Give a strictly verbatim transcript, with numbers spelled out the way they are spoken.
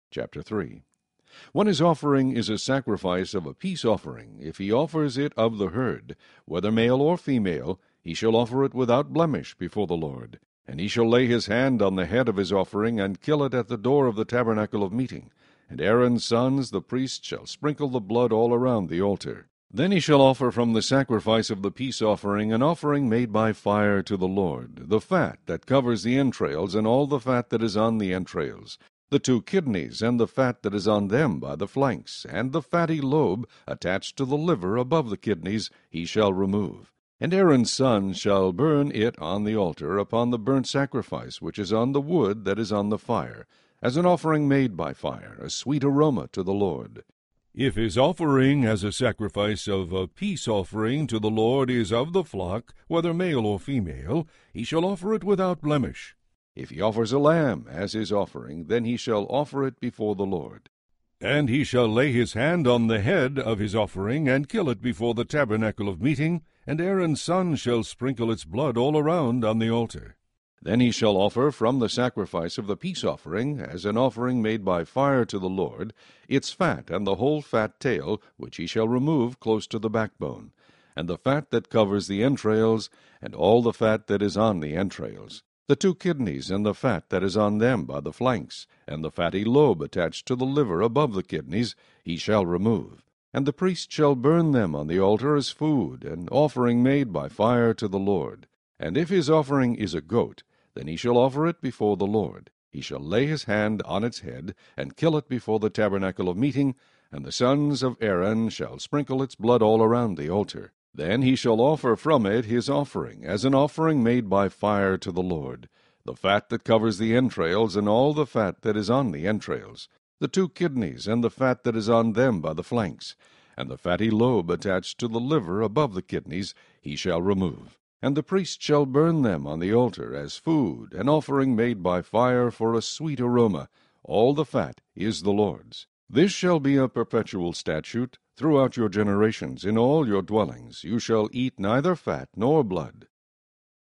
Chapter three. When his offering is a sacrifice of a peace offering, if he offers it of the herd, whether male or female, he shall offer it without blemish before the Lord. And he shall lay his hand on the head of his offering, and kill it at the door of the tabernacle of meeting. And Aaron's sons, the priests, shall sprinkle the blood all around the altar. Then he shall offer from the sacrifice of the peace offering an offering made by fire to the Lord, the fat that covers the entrails, and all the fat that is on the entrails, the two kidneys, and the fat that is on them by the flanks, and the fatty lobe attached to the liver above the kidneys, he shall remove. And Aaron's sons shall burn it on the altar upon the burnt sacrifice which is on the wood that is on the fire, as an offering made by fire, a sweet aroma to the Lord. If his offering as a sacrifice of a peace offering to the Lord is of the flock, whether male or female, he shall offer it without blemish. If he offers a lamb as his offering, then he shall offer it before the Lord. And he shall lay his hand on the head of his offering, and kill it before the tabernacle of meeting, and Aaron's son shall sprinkle its blood all around on the altar. Then he shall offer from the sacrifice of the peace offering, as an offering made by fire to the Lord, its fat and the whole fat tail, which he shall remove close to the backbone, and the fat that covers the entrails, and all the fat that is on the entrails, the two kidneys and the fat that is on them by the flanks, and the fatty lobe attached to the liver above the kidneys, he shall remove. And the priest shall burn them on the altar as food, an offering made by fire to the Lord. And if his offering is a goat, then he shall offer it before the Lord. He shall lay his hand on its head, and kill it before the tabernacle of meeting, and the sons of Aaron shall sprinkle its blood all around the altar. Then he shall offer from it his offering, as an offering made by fire to the Lord, the fat that covers the entrails, and all the fat that is on the entrails, the two kidneys, and the fat that is on them by the flanks, and the fatty lobe attached to the liver above the kidneys, he shall remove. And the priest shall burn them on the altar as food, an offering made by fire for a sweet aroma. All the fat is the Lord's. This shall be a perpetual statute throughout your generations. In all your dwellings you shall eat neither fat nor blood.